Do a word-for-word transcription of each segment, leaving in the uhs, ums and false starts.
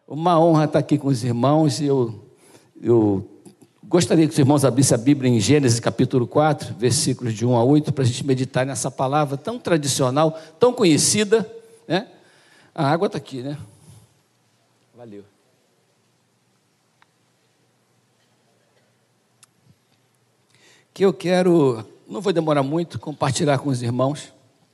Uma honra estar aqui com os irmãos. Eu, eu gostaria que os irmãos abrissem a Bíblia em Gênesis capítulo quatro, versículos de um a oito, para a gente meditar nessa palavra tão tradicional, tão conhecida, né? A água está aqui, né? Valeu. Que eu quero, não vou demorar muito, compartilhar com os irmãos,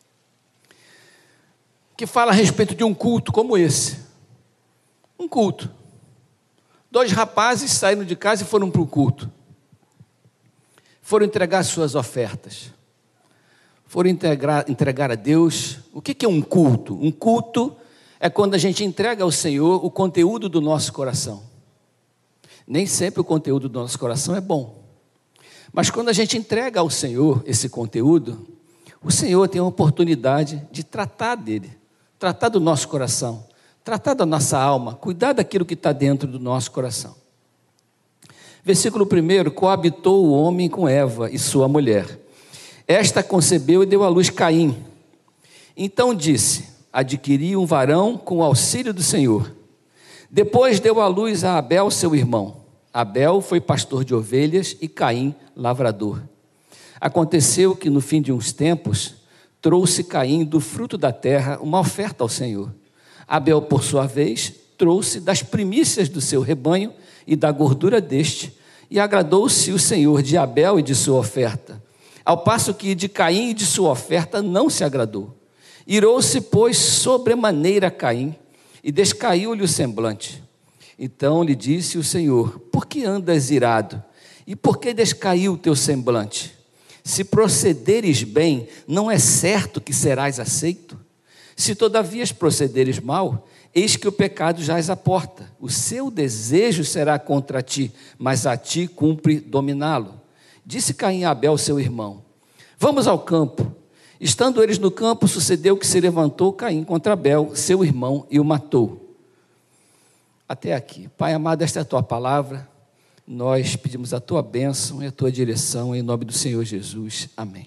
que fala a respeito de um culto como esse. Um culto. Dois rapazes saíram de casa e foram para o culto. Foram entregar suas ofertas. Foram entregar, entregar a Deus. O que é um culto? Um culto é quando a gente entrega ao Senhor o conteúdo do nosso coração. Nem sempre o conteúdo do nosso coração é bom. Mas quando a gente entrega ao Senhor esse conteúdo, o Senhor tem a oportunidade de tratar dele, tratar do nosso coração, tratar da nossa alma, cuidar daquilo que está dentro do nosso coração. Versículo primeiro, coabitou o homem com Eva e sua mulher. Esta concebeu e deu à luz Caim. Então disse, adquiri um varão com o auxílio do Senhor. Depois deu à luz a Abel, seu irmão. Abel foi pastor de ovelhas e Caim, lavrador. Aconteceu que no fim de uns tempos, trouxe Caim do fruto da terra uma oferta ao Senhor. Abel, por sua vez, trouxe das primícias do seu rebanho e da gordura deste, e agradou-se o Senhor de Abel e de sua oferta, ao passo que de Caim e de sua oferta não se agradou. Irou-se, pois, sobremaneira Caim, e descaiu-lhe o semblante. Então lhe disse o Senhor, por que andas irado? E por que descaiu o teu semblante? Se procederes bem, não é certo que serás aceito? Se todavia procederes mal, eis que o pecado jaz à porta. O seu desejo será contra ti, mas a ti cumpre dominá-lo. Disse Caim a Abel, seu irmão, vamos ao campo. Estando eles no campo, sucedeu que se levantou Caim contra Abel, seu irmão, e o matou. Até aqui. Pai amado, esta é a tua palavra. Nós pedimos a tua bênção e a tua direção, em nome do Senhor Jesus. Amém.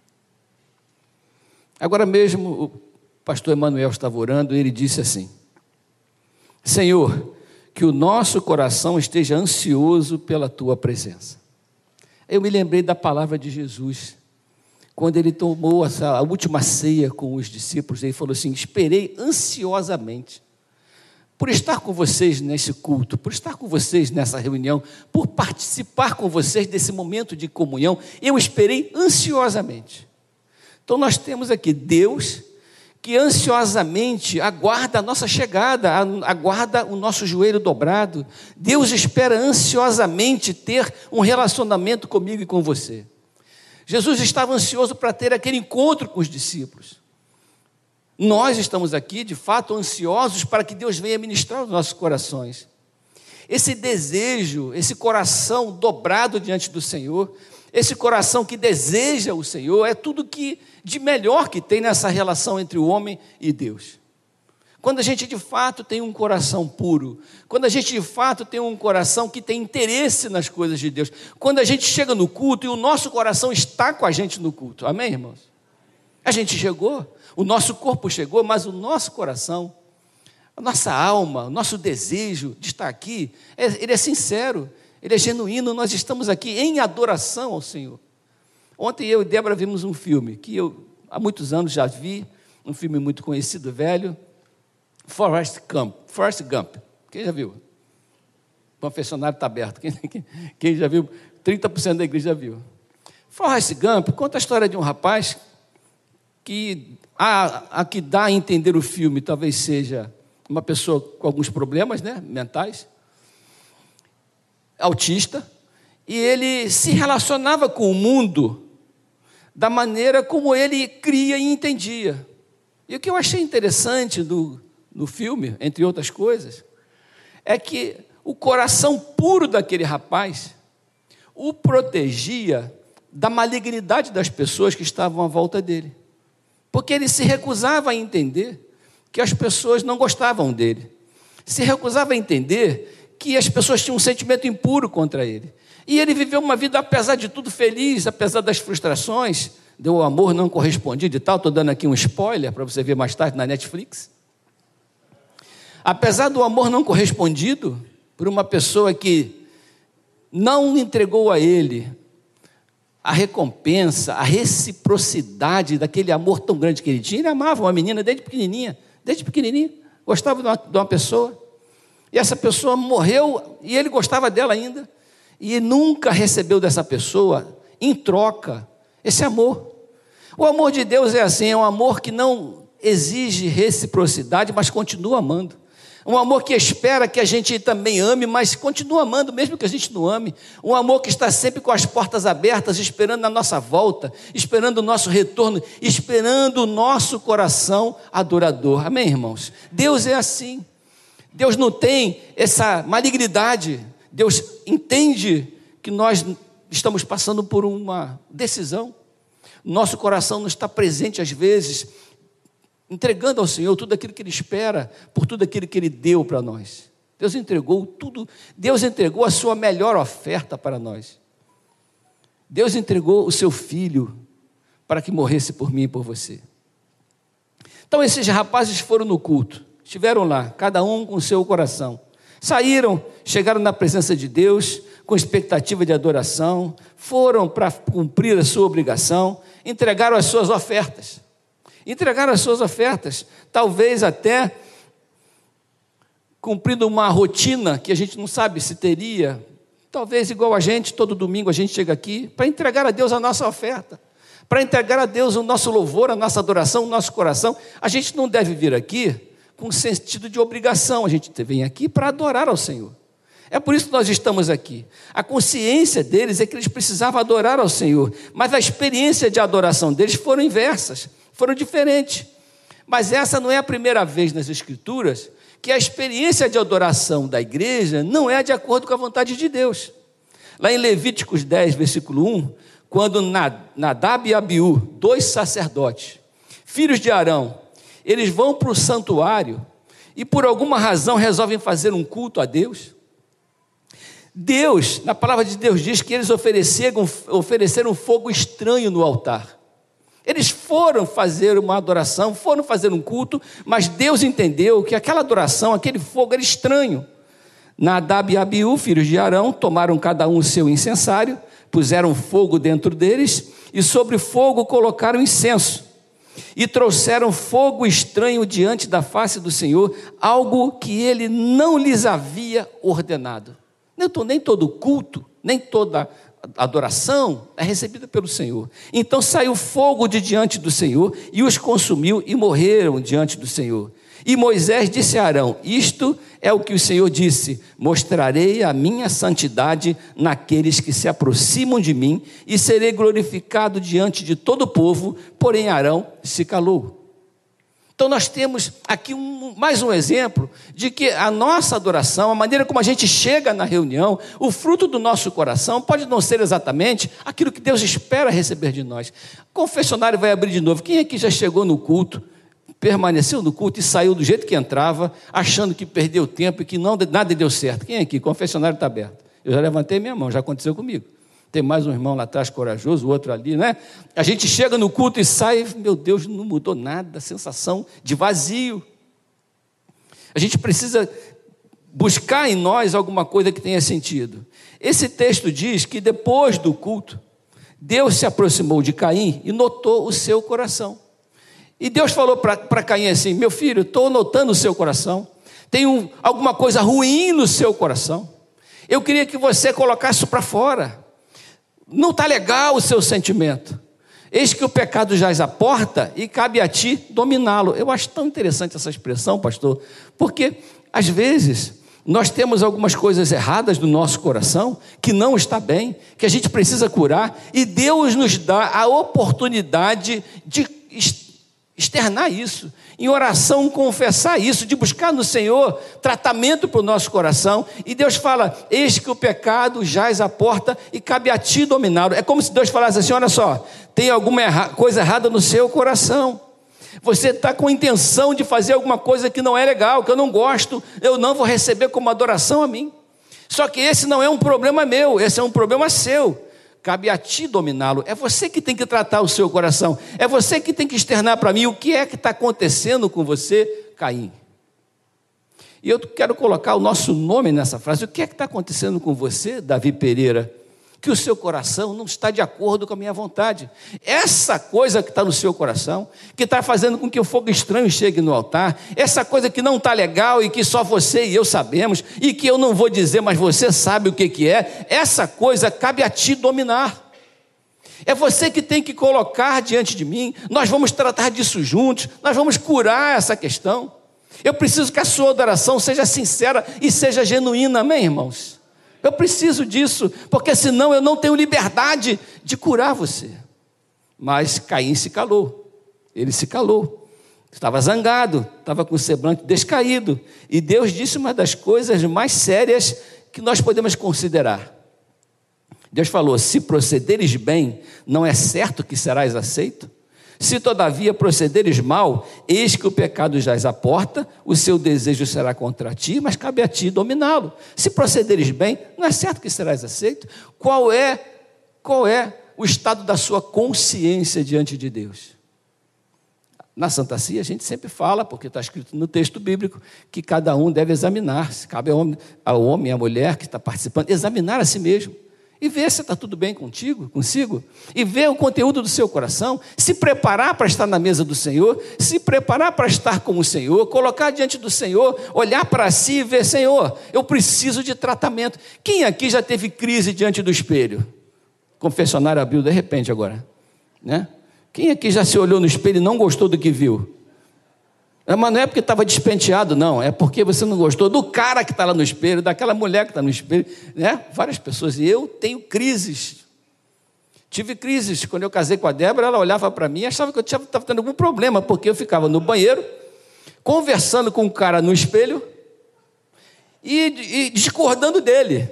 Agora mesmo, o pastor Emanuel estava orando e ele disse assim, Senhor, que o nosso coração esteja ansioso pela tua presença. Eu me lembrei da palavra de Jesus, quando ele tomou essa, a última ceia com os discípulos, ele falou assim, esperei ansiosamente por estar com vocês nesse culto, por estar com vocês nessa reunião, por participar com vocês desse momento de comunhão, eu esperei ansiosamente. Então nós temos aqui Deus que ansiosamente aguarda a nossa chegada, aguarda o nosso joelho dobrado. Deus espera ansiosamente ter um relacionamento comigo e com você. Jesus estava ansioso para ter aquele encontro com os discípulos. Nós estamos aqui, de fato, ansiosos para que Deus venha ministrar os nossos corações. Esse desejo, esse coração dobrado diante do Senhor, esse coração que deseja o Senhor, é tudo que de melhor que tem nessa relação entre o homem e Deus. Quando a gente de fato tem um coração puro, quando a gente de fato tem um coração que tem interesse nas coisas de Deus, quando a gente chega no culto e o nosso coração está com a gente no culto, amém, irmãos? A gente chegou, o nosso corpo chegou, mas o nosso coração, a nossa alma, o nosso desejo de estar aqui, ele é sincero, ele é genuíno, nós estamos aqui em adoração ao Senhor. Ontem eu e Débora vimos um filme, que eu há muitos anos já vi, um filme muito conhecido, velho, Forrest Gump. Forrest Gump. Quem já viu? O confessionário está aberto. Quem, quem, quem já viu? trinta por cento da igreja já viu. Forrest Gump conta a história de um rapaz que a, a que dá a entender o filme talvez seja uma pessoa com alguns problemas, né, mentais, autista, e ele se relacionava com o mundo da maneira como ele cria e entendia. E o que eu achei interessante do, no filme, entre outras coisas, é que o coração puro daquele rapaz o protegia da malignidade das pessoas que estavam à volta dele. Porque ele se recusava a entender que as pessoas não gostavam dele. Se recusava a entender que as pessoas tinham um sentimento impuro contra ele. E ele viveu uma vida, apesar de tudo, feliz, apesar das frustrações, deu o amor não correspondido e tal. Estou dando aqui um spoiler para você ver mais tarde na Netflix. apesar do amor não correspondido por uma pessoa que não entregou a ele a recompensa, a reciprocidade daquele amor tão grande que ele tinha. Ele amava uma menina desde pequenininha, desde pequenininha, gostava de uma, de uma pessoa, e essa pessoa morreu e ele gostava dela ainda, e nunca recebeu dessa pessoa, em troca, esse amor. O amor de Deus é assim, é um amor que não exige reciprocidade, mas continua amando. Um amor que espera que a gente também ame, mas continua amando, mesmo que a gente não ame. Um amor que está sempre com as portas abertas, esperando a nossa volta, esperando o nosso retorno, esperando o nosso coração adorador. Amém, irmãos? Deus é assim. Deus não tem essa malignidade. Deus entende que nós estamos passando por uma decisão. Nosso coração não está presente às vezes, entregando ao Senhor tudo aquilo que Ele espera, por tudo aquilo que Ele deu para nós. Deus entregou tudo, Deus entregou a sua melhor oferta para nós. Deus entregou o seu Filho para que morresse por mim e por você. Então esses rapazes foram no culto, estiveram lá, cada um com o seu coração. Saíram, chegaram na presença de Deus, com expectativa de adoração, foram para cumprir a sua obrigação, entregaram as suas ofertas. Entregaram as suas ofertas, talvez até cumprindo uma rotina que a gente não sabe se teria, talvez igual a gente, todo domingo a gente chega aqui, para entregar a Deus a nossa oferta, para entregar a Deus o nosso louvor, a nossa adoração, o nosso coração. A gente não deve vir aqui com sentido de obrigação, a gente vem aqui para adorar ao Senhor. É por isso que nós estamos aqui. A consciência deles é que eles precisavam adorar ao Senhor, mas a experiência de adoração deles foram inversas, foram diferentes. Mas essa não é a primeira vez nas Escrituras que a experiência de adoração da igreja não é de acordo com a vontade de Deus. Lá em Levíticos dez, versículo um, quando Nadab e Abiú, dois sacerdotes, filhos de Arão, eles vão para o santuário e por alguma razão resolvem fazer um culto a Deus. Deus, na palavra de Deus diz que eles ofereceram, ofereceram fogo estranho no altar. Eles foram fazer uma adoração, foram fazer um culto, mas Deus entendeu que aquela adoração, aquele fogo era estranho. Nadab e Abiú, filhos de Arão, tomaram cada um o seu incensário, puseram fogo dentro deles e sobre o fogo colocaram incenso. E trouxeram fogo estranho diante da face do Senhor, algo que ele não lhes havia ordenado. Nem todo culto, nem toda adoração é recebida pelo Senhor. Então saiu fogo de diante do Senhor e os consumiu e morreram diante do Senhor. E Moisés disse a Arão: isto é o que o Senhor disse: mostrarei a minha santidade naqueles que se aproximam de mim e serei glorificado diante de todo o povo. Porém Arão se calou. Então nós temos aqui um, mais um exemplo de que a nossa adoração, a maneira como a gente chega na reunião, o fruto do nosso coração pode não ser exatamente aquilo que Deus espera receber de nós. O confessionário vai abrir de novo. Quem aqui já chegou no culto, permaneceu no culto e saiu do jeito que entrava, achando que perdeu tempo e que não, nada deu certo? Quem aqui? O confessionário está aberto. Eu já levantei minha mão, já aconteceu comigo. Tem mais um irmão lá atrás corajoso, o outro ali, né? A gente chega no culto e sai, meu Deus, não mudou nada, sensação de vazio. A gente precisa buscar em nós alguma coisa que tenha sentido. Esse texto diz que depois do culto, Deus se aproximou de Caim e notou o seu coração. E Deus falou para Caim assim: meu filho, estou notando o seu coração, tem um, alguma coisa ruim no seu coração, eu queria que você colocasse isso para fora. Não está legal o seu sentimento. Eis que o pecado jaz à porta e cabe a ti dominá-lo. Eu acho tão interessante essa expressão, pastor, porque às vezes nós temos algumas coisas erradas no nosso coração, que não está bem, que a gente precisa curar, e Deus nos dá a oportunidade de externar isso, em oração confessar isso, de buscar no Senhor tratamento para o nosso coração. E Deus fala: eis que o pecado jaz à porta e cabe a ti dominá-lo. É como se Deus falasse assim: olha só, tem alguma erra- coisa errada no seu coração, você está com a intenção de fazer alguma coisa que não é legal, que eu não gosto, eu não vou receber como adoração a mim. Só que esse não é um problema meu, esse é um problema seu. Cabe a ti dominá-lo. É você que tem que tratar o seu coração. É você que tem que externar para mim o que é que está acontecendo com você, Caim. E eu quero colocar o nosso nome nessa frase. O que é que está acontecendo com você, Davi Pereira? Que o seu coração não está de acordo com a minha vontade. Essa coisa que está no seu coração, que está fazendo com que o fogo estranho chegue no altar, essa coisa que não está legal e que só você e eu sabemos, e que eu não vou dizer, mas você sabe o que, que é, essa coisa cabe a ti dominar. É você que tem que colocar diante de mim, nós vamos tratar disso juntos, nós vamos curar essa questão. Eu preciso que a sua adoração seja sincera e seja genuína, amém, irmãos? Eu preciso disso, porque senão eu não tenho liberdade de curar você. Mas Caim se calou, ele se calou, estava zangado, estava com o semblante descaído, e Deus disse uma das coisas mais sérias que nós podemos considerar. Deus falou: se procederes bem, não é certo que serás aceito? Se todavia procederes mal, eis que o pecado jaz à porta, o seu desejo será contra ti, mas cabe a ti dominá-lo. Se procederes bem, não é certo que serás aceito? Qual é, qual é o estado da sua consciência diante de Deus? Na Santa Ceia a gente sempre fala, porque está escrito no texto bíblico, que cada um deve examinar-se. Cabe ao homem, ao homem e à mulher que está participando, examinar a si mesmo. E ver se está tudo bem contigo, consigo, e ver o conteúdo do seu coração, se preparar para estar na mesa do Senhor, se preparar para estar com o Senhor, colocar diante do Senhor, olhar para si e ver: Senhor, eu preciso de tratamento. Quem aqui já teve crise diante do espelho? O confessionário abriu de repente agora, né? Quem aqui já se olhou no espelho e não gostou do que viu? Mas não é porque estava despenteado, não. É porque você não gostou do cara que está lá no espelho, daquela mulher que está no espelho, né? Várias pessoas. E eu tenho crises. Tive crises. Quando eu casei com a Débora, ela olhava para mim e achava que eu estava tendo algum problema, porque eu ficava no banheiro, conversando com o cara no espelho e, e discordando dele.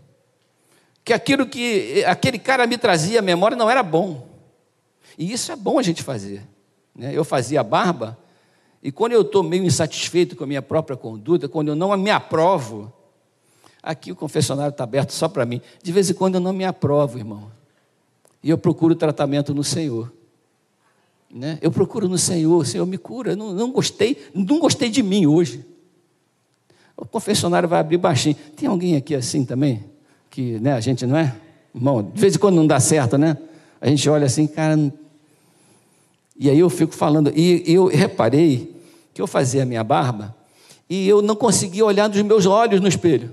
Que aquilo que aquele cara me trazia à memória não era bom. E isso é bom a gente fazer, né? Eu fazia barba. E quando eu estou meio insatisfeito com a minha própria conduta, quando eu não me aprovo, aqui o confessionário está aberto só para mim, de vez em quando eu não me aprovo, irmão, e eu procuro tratamento no Senhor, né? Eu procuro no Senhor: o Senhor me cura. Eu não, não gostei, não gostei de mim hoje. O confessionário vai abrir baixinho. Tem alguém aqui assim também? Que, né, a gente não é? Irmão, de vez em quando não dá certo, né? A gente olha assim, cara... Não... E aí eu fico falando, e eu reparei que eu fazia a minha barba e eu não conseguia olhar nos meus olhos no espelho.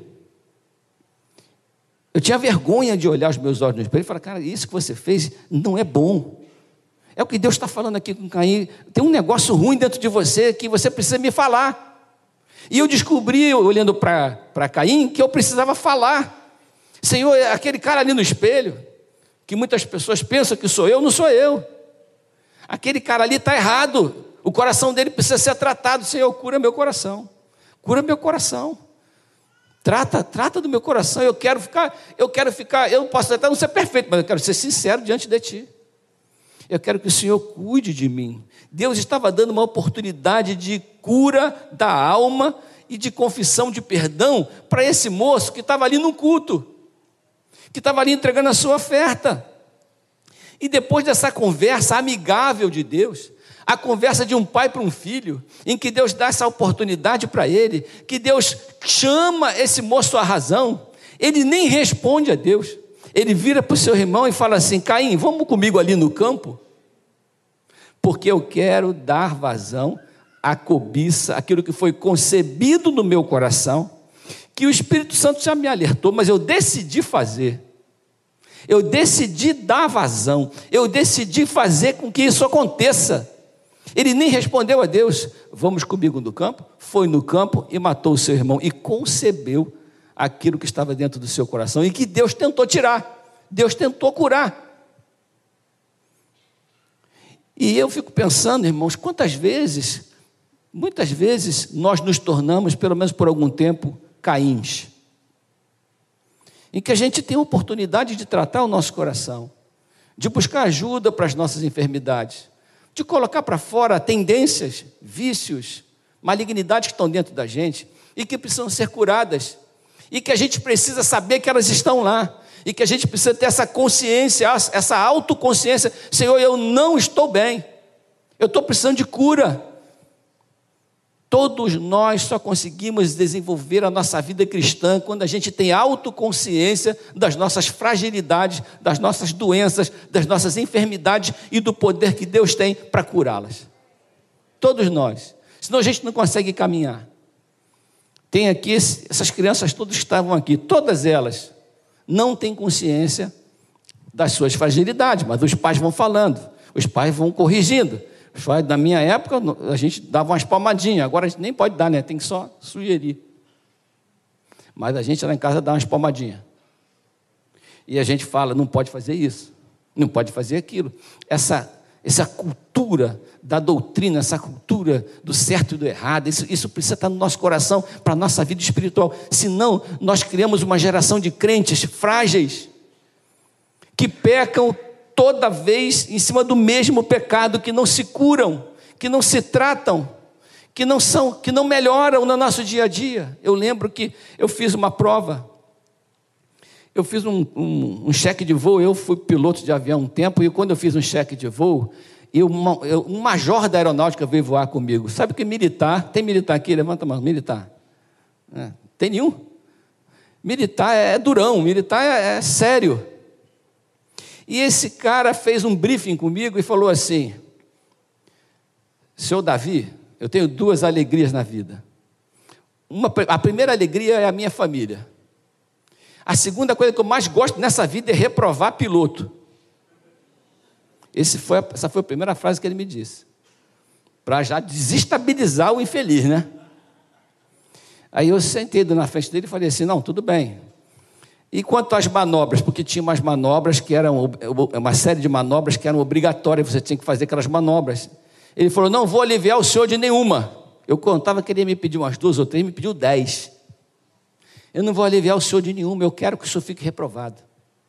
Eu tinha vergonha de olhar os meus olhos no espelho e falar: cara, isso que você fez não é bom. É o que Deus está falando aqui com Caim. Tem um negócio ruim dentro de você que você precisa me falar. E eu descobri, olhando para Caim, que eu precisava falar. Senhor, aquele cara ali no espelho, que muitas pessoas pensam que sou eu, não sou eu. Aquele cara ali está errado, o coração dele precisa ser tratado. Senhor, cura meu coração, cura meu coração, trata, trata do meu coração. Eu quero ficar, eu quero ficar, eu posso até não ser perfeito, mas eu quero ser sincero diante de ti. Eu quero que o Senhor cuide de mim. Deus estava dando uma oportunidade de cura da alma e de confissão de perdão para esse moço que estava ali no culto, que estava ali entregando a sua oferta. E depois dessa conversa amigável de Deus, a conversa de um pai para um filho, em que Deus dá essa oportunidade para ele, que Deus chama esse moço à razão, ele nem responde a Deus. Ele vira para o seu irmão e fala assim: Caim, vamos comigo ali no campo? Porque eu quero dar vazão à cobiça, aquilo que foi concebido no meu coração, que o Espírito Santo já me alertou, mas eu decidi fazer. Eu decidi dar vazão, eu decidi fazer com que isso aconteça. Ele nem respondeu a Deus: vamos comigo no campo? Foi no campo e matou o seu irmão, e concebeu aquilo que estava dentro do seu coração, e que Deus tentou tirar, Deus tentou curar. E eu fico pensando, irmãos, quantas vezes, muitas vezes, nós nos tornamos, pelo menos por algum tempo, Caíns, em que a gente tem a oportunidade de tratar o nosso coração, de buscar ajuda para as nossas enfermidades, de colocar para fora tendências, vícios, malignidades que estão dentro da gente e que precisam ser curadas, e que a gente precisa saber que elas estão lá, e que a gente precisa ter essa consciência, essa autoconsciência: Senhor, eu não estou bem, eu estou precisando de cura. Todos nós só conseguimos desenvolver a nossa vida cristã quando a gente tem autoconsciência das nossas fragilidades, das nossas doenças, das nossas enfermidades e do poder que Deus tem para curá-las. Todos nós. Senão a gente não consegue caminhar. Tem aqui, essas crianças todas que estavam aqui, todas elas não têm consciência das suas fragilidades, mas os pais vão falando, os pais vão corrigindo. Na minha época, a gente dava umas palmadinhas, agora a gente nem pode dar, né? Tem que só sugerir. Mas a gente lá em casa dá umas palmadinhas. E a gente fala, não pode fazer isso, não pode fazer aquilo. Essa, essa cultura da doutrina, essa cultura do certo e do errado, isso, isso precisa estar no nosso coração para a nossa vida espiritual. Senão, nós criamos uma geração de crentes frágeis, que pecam toda vez em cima do mesmo pecado, que não se curam, que não se tratam, que não são, que não melhoram no nosso dia a dia. Eu lembro que eu fiz uma prova, eu fiz um, um, um cheque de voo, eu fui piloto de avião um tempo, e quando eu fiz um cheque de voo, eu, uma, eu, um major da aeronáutica veio voar comigo. Sabe que militar, tem militar aqui? Levanta a mão, militar. É, tem nenhum? Militar é, é durão, militar é, é sério. E esse cara fez um briefing comigo e falou assim: senhor Davi, eu tenho duas alegrias na vida. Uma, a primeira alegria é a minha família. A segunda coisa que eu mais gosto nessa vida é reprovar piloto. Esse foi, essa foi a primeira frase que ele me disse, para já desestabilizar o infeliz, né? Aí eu sentei na frente dele e falei assim: não, tudo bem. E quanto às manobras, porque tinha umas manobras que eram, uma série de manobras que eram obrigatórias, você tinha que fazer aquelas manobras. Ele falou: não vou aliviar o senhor de nenhuma. Eu contava que ele ia me pedir umas duas ou três, me pediu dez. Eu não vou aliviar o senhor de nenhuma, eu quero que o senhor fique reprovado.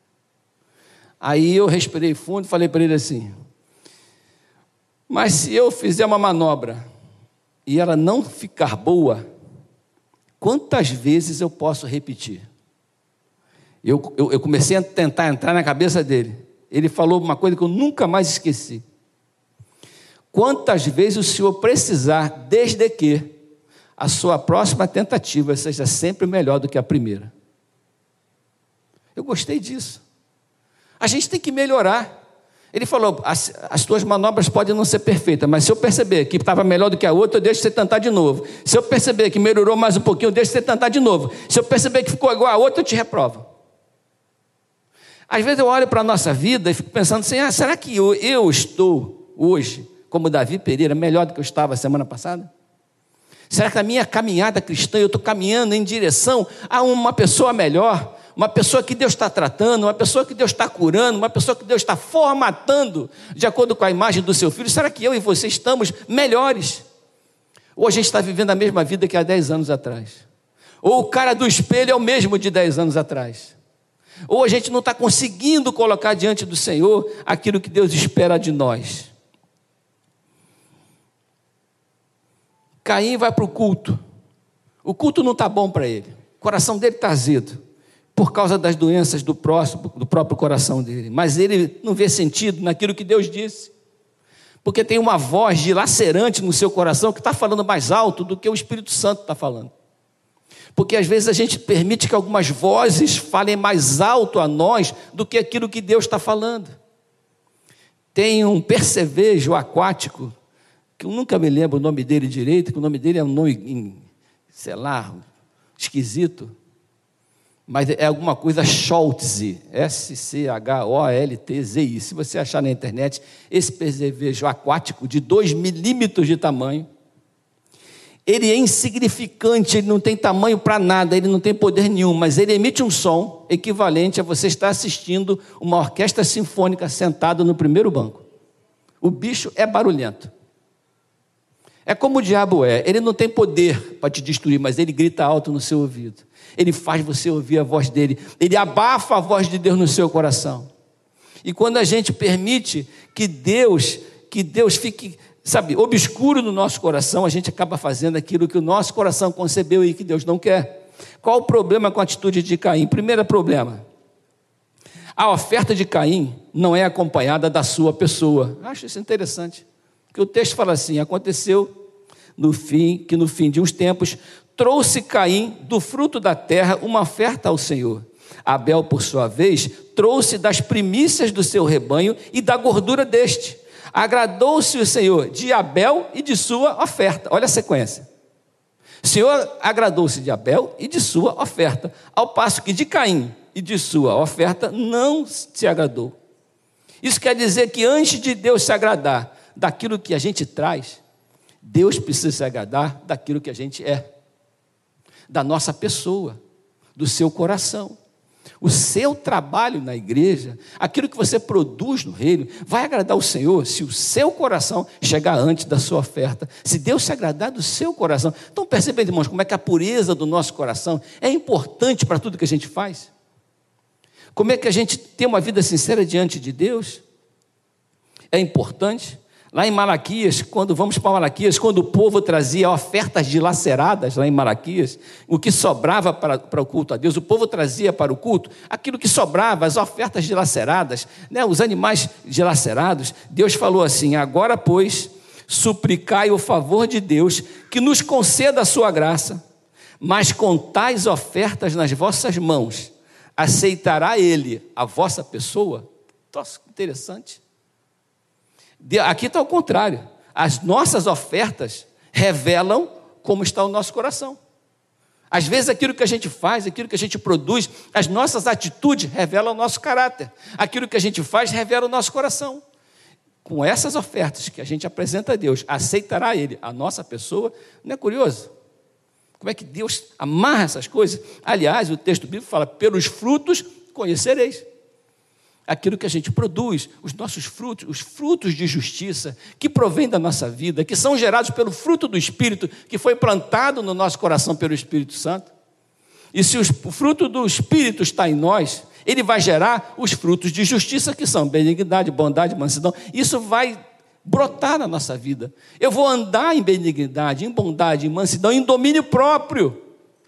Aí eu respirei fundo e falei para ele assim: mas se eu fizer uma manobra e ela não ficar boa, quantas vezes eu posso repetir? Eu, eu, eu comecei a tentar entrar na cabeça dele. Ele falou uma coisa que eu nunca mais esqueci: quantas vezes o senhor precisar, desde que a sua próxima tentativa seja sempre melhor do que a primeira. Eu gostei disso. A gente tem que melhorar. Ele falou: as, as tuas manobras podem não ser perfeitas, mas se eu perceber que estava melhor do que a outra, eu deixo você tentar de novo. Se eu perceber que melhorou mais um pouquinho, eu deixo você tentar de novo. Se eu perceber que ficou igual a outra, eu te reprovo. Às vezes eu olho para a nossa vida e fico pensando assim: ah, será que eu, eu estou hoje, como Davi Pereira, melhor do que eu estava semana passada? Será que a minha caminhada cristã, eu estou caminhando em direção a uma pessoa melhor? Uma pessoa que Deus está tratando, uma pessoa que Deus está curando, uma pessoa que Deus está formatando de acordo com a imagem do seu filho? Será que eu e você estamos melhores? Ou a gente está vivendo a mesma vida que há dez anos atrás? Ou o cara do espelho é o mesmo de dez anos atrás? Ou a gente não está conseguindo colocar diante do Senhor aquilo que Deus espera de nós? Caim vai para o culto. O culto não está bom para ele. O coração dele está azedo, por causa das doenças do, próximo, do próprio coração dele. Mas ele não vê sentido naquilo que Deus disse, porque tem uma voz dilacerante no seu coração que está falando mais alto do que o Espírito Santo está falando. Porque às vezes a gente permite que algumas vozes falem mais alto a nós do que aquilo que Deus está falando. Tem um percevejo aquático, que eu nunca me lembro o nome dele direito, que o nome dele é um nome, sei lá, esquisito, mas é alguma coisa Scholtzi, S C H O L T Z I. Se você achar na internet, esse percevejo aquático de dois milímetros de tamanho, ele é insignificante, ele não tem tamanho para nada, ele não tem poder nenhum, mas ele emite um som equivalente a você estar assistindo uma orquestra sinfônica sentado no primeiro banco. O bicho é barulhento. É como o diabo é, ele não tem poder para te destruir, mas ele grita alto no seu ouvido. Ele faz você ouvir a voz dele, ele abafa a voz de Deus no seu coração. E quando a gente permite que Deus, que Deus fique, sabe, obscuro no nosso coração, a gente acaba fazendo aquilo que o nosso coração concebeu e que Deus não quer. Qual o problema com a atitude de Caim? Primeiro problema: a oferta de Caim não é acompanhada da sua pessoa. Acho isso interessante, porque o texto fala assim: aconteceu no fim, que no fim de uns tempos trouxe Caim do fruto da terra uma oferta ao Senhor. Abel, por sua vez, trouxe das primícias do seu rebanho e da gordura deste. Agradou-se o Senhor de Abel e de sua oferta. Olha a sequência. O Senhor agradou-se de Abel e de sua oferta, ao passo que de Caim e de sua oferta não se agradou. Isso quer dizer que antes de Deus se agradar daquilo que a gente traz, Deus precisa se agradar daquilo que a gente é, da nossa pessoa, do seu coração. O seu trabalho na igreja, aquilo que você produz no reino, vai agradar o Senhor se o seu coração chegar antes da sua oferta, se Deus se agradar do seu coração. Então percebendo, irmãos, como é que a pureza do nosso coração é importante para tudo que a gente faz. Como é que a gente tem uma vida sincera diante de Deus? É importante. Lá em Malaquias, quando vamos para Malaquias, quando o povo trazia ofertas dilaceradas, lá em Malaquias, o que sobrava para, para o culto a Deus, o povo trazia para o culto aquilo que sobrava, as ofertas dilaceradas, né, os animais dilacerados. Deus falou assim: agora, pois, suplicai o favor de Deus, que nos conceda a sua graça, mas com tais ofertas nas vossas mãos, aceitará Ele a vossa pessoa? Nossa, interessante. Aqui está o contrário. As nossas ofertas revelam como está o nosso coração. Às vezes aquilo que a gente faz, aquilo que a gente produz, as nossas atitudes revelam o nosso caráter. Aquilo que a gente faz revela o nosso coração. Com essas ofertas que a gente apresenta a Deus, aceitará Ele a nossa pessoa. Não é curioso? Como é que Deus amarra essas coisas? Aliás, o texto bíblico fala: pelos frutos conhecereis. Aquilo que a gente produz, os nossos frutos, os frutos de justiça que provêm da nossa vida, que são gerados pelo fruto do Espírito, que foi plantado no nosso coração pelo Espírito Santo. E se o fruto do Espírito está em nós, ele vai gerar os frutos de justiça, que são benignidade, bondade, mansidão. Isso vai brotar na nossa vida. Eu vou andar em benignidade, em bondade, em mansidão, em domínio próprio.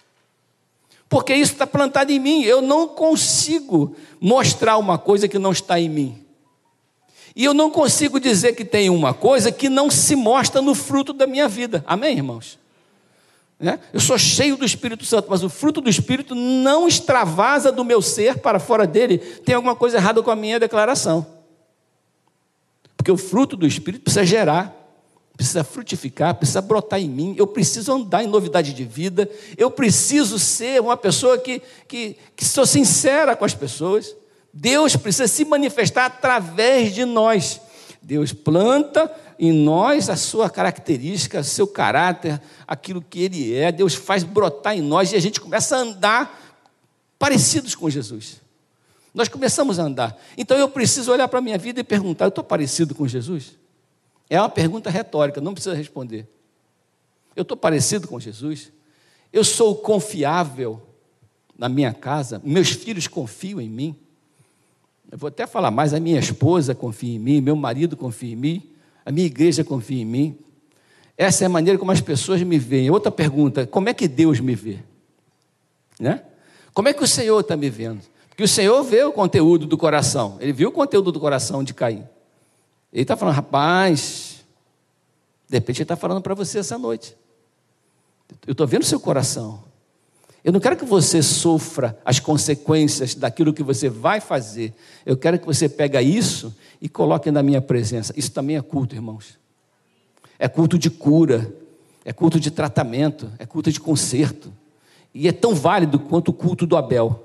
Porque isso está plantado em mim. Eu não consigo mostrar uma coisa que não está em mim. E eu não consigo dizer que tem uma coisa que não se mostra no fruto da minha vida. Amém, irmãos? Né? Eu sou cheio do Espírito Santo, mas o fruto do Espírito não extravasa do meu ser para fora dele. Tem alguma coisa errada com a minha declaração. Porque o fruto do Espírito precisa gerar, precisa frutificar, precisa brotar em mim. Eu preciso andar em novidade de vida. Eu preciso ser uma pessoa que, que, que sou sincera com as pessoas. Deus precisa se manifestar através de nós. Deus planta em nós a sua característica, o seu caráter, aquilo que Ele é. Deus faz brotar em nós e a gente começa a andar parecidos com Jesus. Nós começamos a andar. Então eu preciso olhar para a minha vida e perguntar: eu estou parecido com Jesus? É uma pergunta retórica, não precisa responder. Eu estou parecido com Jesus? Eu sou confiável na minha casa? Meus filhos confiam em mim? Eu vou até falar mais: a minha esposa confia em mim, meu marido confia em mim, a minha igreja confia em mim. Essa é a maneira como as pessoas me veem. Outra pergunta: como é que Deus me vê? Né? Como é que o Senhor está me vendo? Porque o Senhor vê o conteúdo do coração. Ele viu o conteúdo do coração de Caim. Ele está falando: rapaz, de repente ele está falando para você essa noite. Eu estou vendo o seu coração. Eu não quero que você sofra as consequências daquilo que você vai fazer. Eu quero que você pegue isso e coloque na minha presença. Isso também é culto, irmãos. É culto de cura, é culto de tratamento, é culto de conserto. E é tão válido quanto o culto do Abel.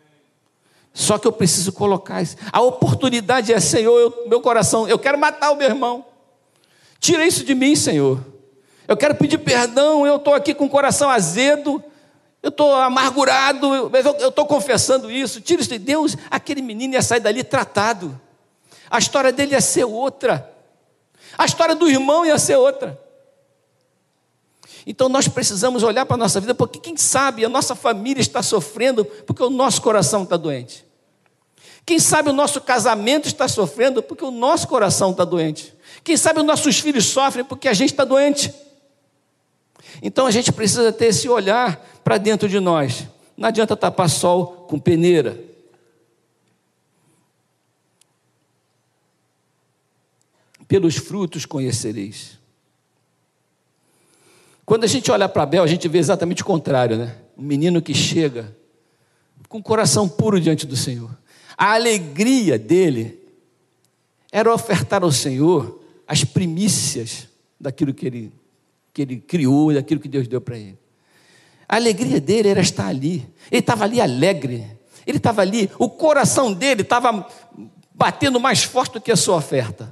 Só que eu preciso colocar isso. A oportunidade é: Senhor, eu, meu coração, eu quero matar o meu irmão. Tira isso de mim, Senhor. Eu quero pedir perdão, eu estou aqui com o coração azedo, eu estou amargurado, mas eu estou confessando isso. Tira isso de Deus. Aquele menino ia sair dali tratado. A história dele ia ser outra. A história do irmão ia ser outra. Então nós precisamos olhar para a nossa vida, porque quem sabe a nossa família está sofrendo porque o nosso coração está doente. Quem sabe o nosso casamento está sofrendo porque o nosso coração está doente. Quem sabe os nossos filhos sofrem porque a gente está doente. Então a gente precisa ter esse olhar para dentro de nós. Não adianta tapar sol com peneira. Pelos frutos conhecereis. Quando a gente olha para Abel, a gente vê exatamente o contrário, né? Um menino que chega com o coração puro diante do Senhor. A alegria dele era ofertar ao Senhor as primícias daquilo que ele, que ele criou, daquilo que Deus deu para ele. A alegria dele era estar ali. Ele estava ali alegre. Ele estava ali, o coração dele estava batendo mais forte do que a sua oferta.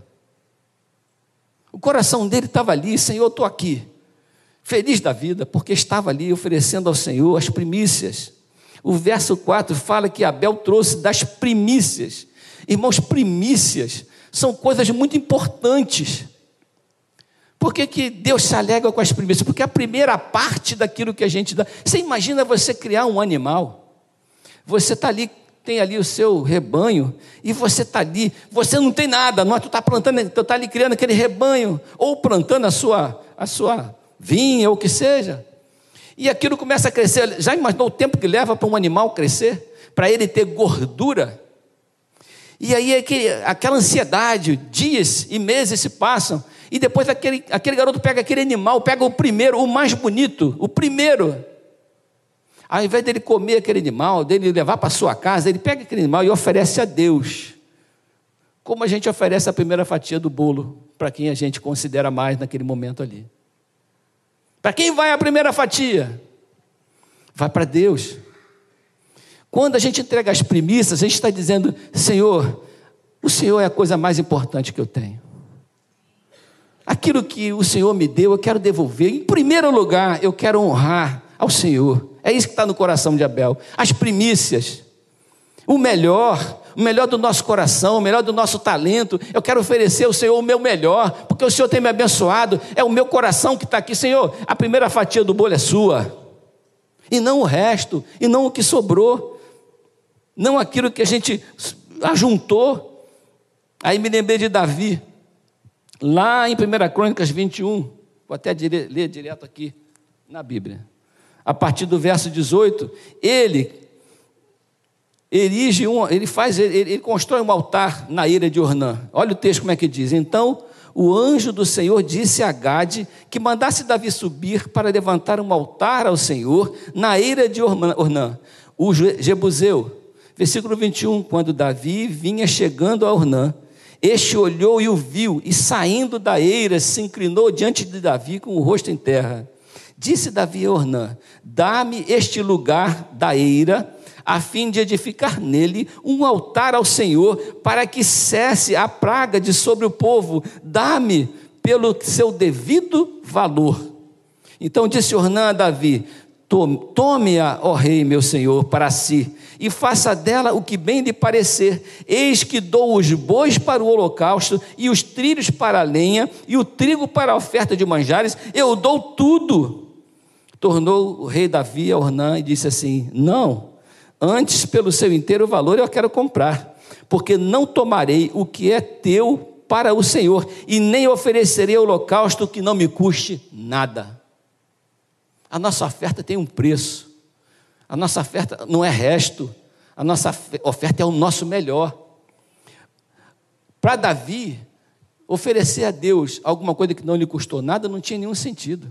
O coração dele estava ali, Senhor, eu estou aqui, feliz da vida, porque estava ali oferecendo ao Senhor as primícias. O verso quatro fala que Abel trouxe das primícias. Irmãos, primícias são coisas muito importantes. Por que que Deus se alegra com as primícias? Porque a primeira parte daquilo que a gente dá. Você imagina você criar um animal, você está ali, tem ali o seu rebanho, e você está ali, você não tem nada, não, tu está plantando, tu está ali criando aquele rebanho, ou plantando a sua, a sua vinha, ou o que seja, e aquilo começa a crescer. Já imaginou o tempo que leva para um animal crescer? Para ele ter gordura? E aí aquele, aquela ansiedade, dias e meses se passam, e depois aquele, aquele garoto pega aquele animal, pega o primeiro, o mais bonito, o primeiro. Ao invés dele comer aquele animal, dele levar para a sua casa, ele pega aquele animal e oferece a Deus. Como a gente oferece a primeira fatia do bolo para quem a gente considera mais naquele momento ali. Para quem vai a primeira fatia? Vai para Deus. Quando a gente entrega as primícias, a gente está dizendo: Senhor, o Senhor é a coisa mais importante que eu tenho. Aquilo que o Senhor me deu, eu quero devolver. Em primeiro lugar, eu quero honrar ao Senhor. É isso que está no coração de Abel. As primícias, o melhor, o melhor do nosso coração, o melhor do nosso talento. Eu quero oferecer ao Senhor o meu melhor, porque o Senhor tem me abençoado. É o meu coração que está aqui. Senhor, a primeira fatia do bolo é sua, e não o resto, e não o que sobrou, não aquilo que a gente ajuntou. Aí me lembrei de Davi, lá em primeira Crônicas vinte e um, vou até dire- ler direto aqui na Bíblia. A partir do verso dezoito, ele erige um, ele faz, ele, ele constrói um altar na eira de Ornã. Olha o texto como é que diz. Então o anjo do Senhor disse a Gade que mandasse Davi subir para levantar um altar ao Senhor na eira de Ornã, o Jebuseu. Versículo vinte e um, quando Davi vinha chegando a Ornã, este olhou e o viu, e saindo da eira se inclinou diante de Davi com o rosto em terra. Disse Davi a Ornã: dá-me este lugar da eira, a fim de edificar nele um altar ao Senhor, para que cesse a praga de sobre o povo. Dá-me pelo seu devido valor. Então disse Ornã a Davi: tome-a, ó rei, meu senhor, para si, e faça dela o que bem lhe parecer. Eis que dou os bois para o holocausto, e os trilhos para a lenha, e o trigo para a oferta de manjares. Eu dou tudo. Tornou o rei Davi a Ornã e disse assim: não, antes pelo seu inteiro valor eu quero comprar, porque não tomarei o que é teu para o Senhor, e nem oferecerei holocausto que não me custe nada. A nossa oferta tem um preço. A nossa oferta não é resto. A nossa oferta é o nosso melhor. Para Davi, oferecer a Deus alguma coisa que não lhe custou nada não tinha nenhum sentido.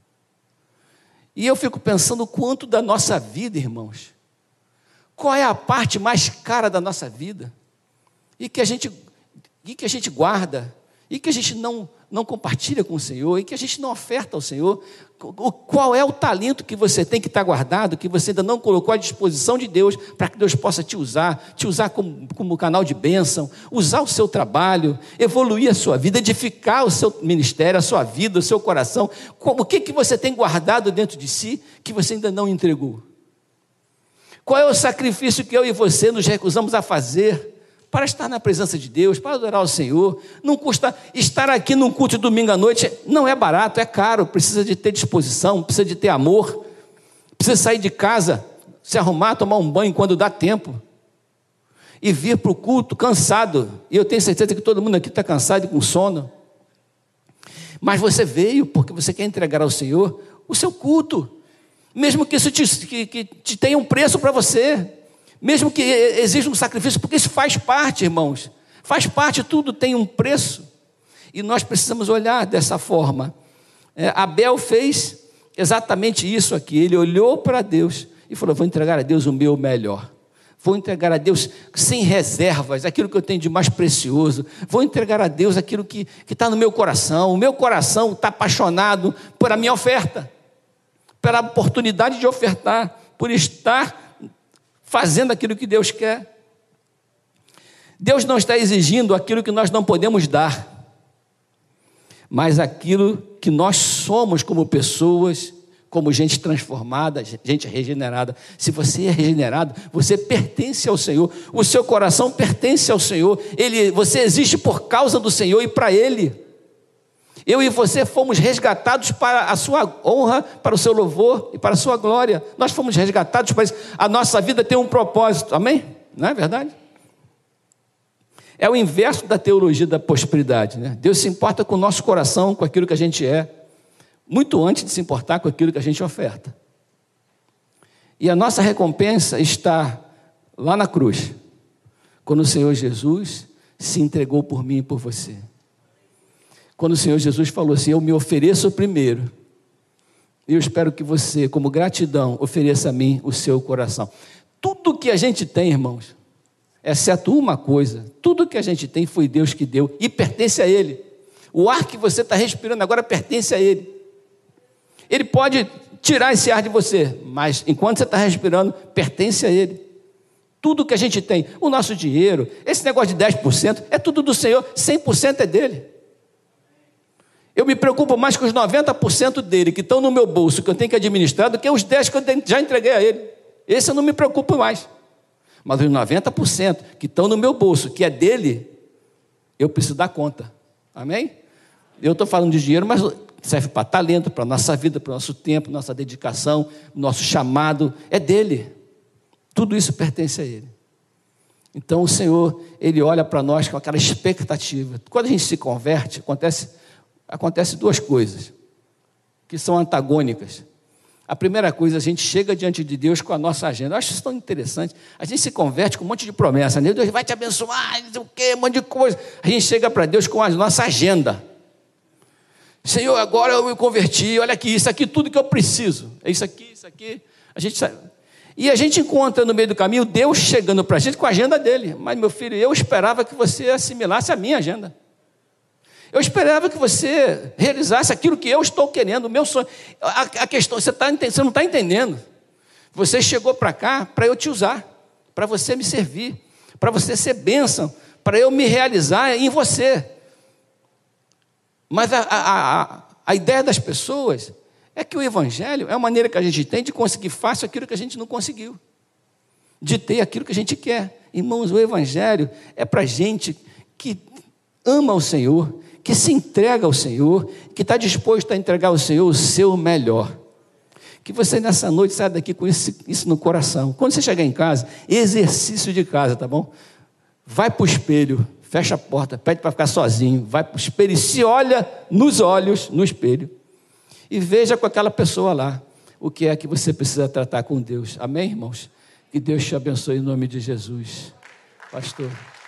E eu fico pensando o quanto da nossa vida, irmãos, qual é a parte mais cara da nossa vida, e que a gente, e que a gente guarda, e que a gente não, não compartilha com o Senhor, e que a gente não oferta ao Senhor. Qual é o talento que você tem que está guardado, que você ainda não colocou à disposição de Deus, para que Deus possa te usar, te usar como, como canal de bênção, usar o seu trabalho, evoluir a sua vida, edificar o seu ministério, a sua vida, o seu coração. O que, que você tem guardado dentro de si, que você ainda não entregou? Qual é o sacrifício que eu e você nos recusamos a fazer, para estar na presença de Deus, para adorar o Senhor? Não custa estar aqui num culto de domingo à noite, não é barato, é caro, precisa de ter disposição, precisa de ter amor, precisa sair de casa, se arrumar, tomar um banho quando dá tempo, e vir para o culto cansado. E eu tenho certeza que todo mundo aqui está cansado e com sono, mas você veio porque você quer entregar ao Senhor o seu culto, mesmo que isso te, que, que te tenha um preço para você, mesmo que exija um sacrifício, porque isso faz parte, irmãos, faz parte, tudo tem um preço, e nós precisamos olhar dessa forma. é, Abel fez exatamente isso aqui. Ele olhou para Deus e falou: vou entregar a Deus o meu melhor. Vou entregar a Deus sem reservas, aquilo que eu tenho de mais precioso. Vou entregar a Deus aquilo que está no meu coração. O meu coração está apaixonado por a minha oferta, pela oportunidade de ofertar, por estar fazendo aquilo que Deus quer. Deus não está exigindo aquilo que nós não podemos dar, mas aquilo que nós somos como pessoas, como gente transformada, gente regenerada. Se você é regenerado, você pertence ao Senhor, o seu coração pertence ao Senhor, Ele, você existe por causa do Senhor e para Ele. Eu e você fomos resgatados para a sua honra, para o seu louvor e para a sua glória. Nós fomos resgatados para isso. A nossa vida tem um propósito, amém? Não é verdade? É o inverso da teologia da prosperidade, né? Deus se importa com o nosso coração, com aquilo que a gente é, muito antes de se importar com aquilo que a gente oferta. E a nossa recompensa está lá na cruz, quando o Senhor Jesus se entregou por mim e por você. Quando o Senhor Jesus falou assim: eu me ofereço primeiro, e eu espero que você, como gratidão, ofereça a mim o seu coração. Tudo que a gente tem, irmãos, exceto uma coisa, tudo que a gente tem foi Deus que deu e pertence a Ele. O ar que você está respirando agora pertence a Ele. Ele pode tirar esse ar de você, mas enquanto você está respirando, pertence a Ele. Tudo que a gente tem, o nosso dinheiro, esse negócio de dez por cento, é tudo do Senhor, cem por cento é dele. Eu me preocupo mais com os noventa por cento dele, que estão no meu bolso, que eu tenho que administrar, do que os dez por cento que eu já entreguei a Ele. Esse eu não me preocupo mais. Mas os noventa por cento que estão no meu bolso, que é dele, eu preciso dar conta. Amém? Eu estou falando de dinheiro, mas serve para talento, para a nossa vida, para o nosso tempo, nossa dedicação, nosso chamado, é dele. Tudo isso pertence a Ele. Então o Senhor, Ele olha para nós com aquela expectativa. Quando a gente se converte, acontece, acontece duas coisas que são antagônicas. A primeira coisa, a gente chega diante de Deus com a nossa agenda. Eu acho isso tão interessante. A gente se converte com um monte de promessa, né? Deus vai te abençoar, não sei o quê, um monte de coisa. A gente chega para Deus com a nossa agenda. Senhor, agora eu me converti, olha aqui, isso aqui, tudo que eu preciso. É isso aqui, isso aqui. A gente sabe. E a gente encontra no meio do caminho Deus chegando para a gente com a agenda dele. Mas, meu filho, eu esperava que você assimilasse a minha agenda. Eu esperava que você realizasse aquilo que eu estou querendo, o meu sonho. A, a questão, você, tá, você não está entendendo. Você chegou para cá para eu te usar, para você me servir, para você ser bênção, para eu me realizar em você. Mas a, a, a, a ideia das pessoas é que o Evangelho é uma maneira que a gente tem de conseguir fácil aquilo que a gente não conseguiu, de ter aquilo que a gente quer. Irmãos, o Evangelho é para gente que ama o Senhor, que se entrega ao Senhor, que está disposto a entregar ao Senhor o seu melhor. Que você nessa noite saia daqui com isso, isso no coração. Quando você chegar em casa, exercício de casa, tá bom? Vai para o espelho, fecha a porta, pede para ficar sozinho, vai para o espelho e se olha nos olhos, no espelho, e veja com aquela pessoa lá o que é que você precisa tratar com Deus. Amém, irmãos? Que Deus te abençoe em nome de Jesus. Pastor.